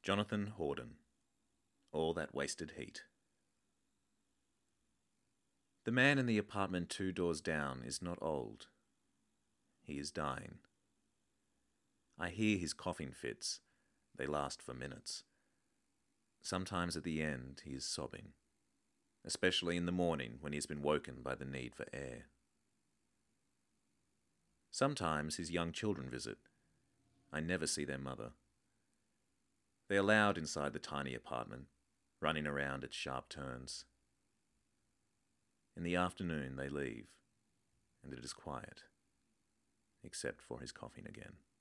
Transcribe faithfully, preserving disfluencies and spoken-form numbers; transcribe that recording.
Jonathan Horden. All that wasted heat. The man in the apartment two doors down is not old. He is dying. I hear his coughing fits. They last for minutes. Sometimes at the end he is sobbing, especially in the morning when he has been woken by the need for air. Sometimes his young children visit. I never see their mother. They are loud inside the tiny apartment, running around at sharp turns. In the afternoon they leave, and it is quiet, except for his coughing again.